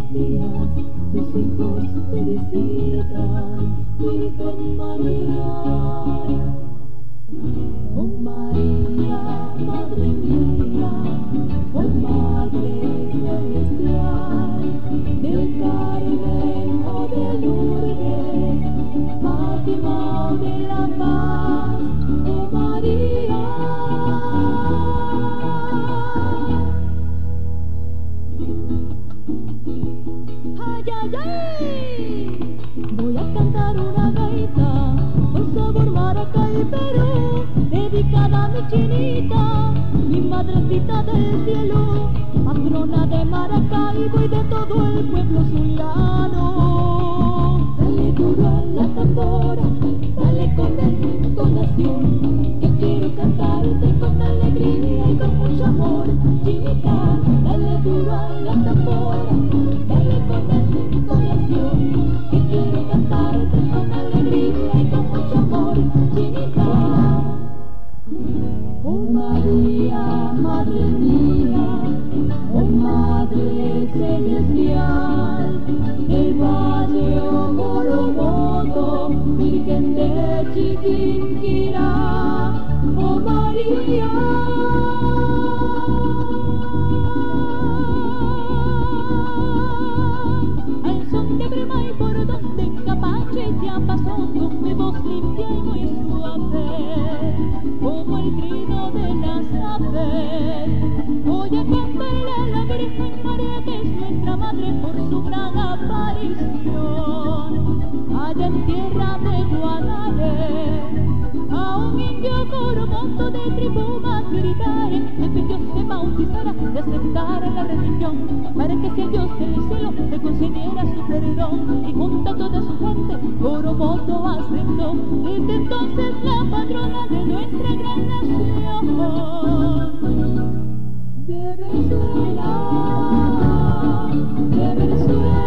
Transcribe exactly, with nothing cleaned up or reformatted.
días tus hijos te visitan, Virgen María. Oh María, Madre mía, oh Madre celestial, del Carmen o de Lourdes, Fátima o de la Paz, oh María. ¡Ay, ay, ay! Voy a cantar una gaita con sabor Maracay, Perú, dedicada a mi chinita, mi madrecita del cielo, patrona de Maracaibo y de todo el pueblo zuliano. Dale duro a la tambora, dale con entonación, que quiero cantarte con alegría y con mucho amor. Chinita, dale duro a la tambora, dale con entonación, que quiero cantarte con alegría y con mucho amor. Chinita. Oh María, Madre mía, oh Madre celestial, del Valle Moromoto, Virgen de Chiquinquirá, oh María. Al son de brema y por donde Capache ya pasó, con mi voz limpia y muy suave, como el trino de las aves, voy a cantarle a la Virgen María, que es nuestra madre, por su gran aparición. Allá en tierra de Guanare, a un indio coromoto de tribu Macritare, le pidió se bautizara y aceptara la religión, para que si a Dios del cielo le concediera su perdón, y junto a toda su gente coromoto aceptó. Desde entonces la patrona de nuestra gran nación. De Venezuela, de Venezuela.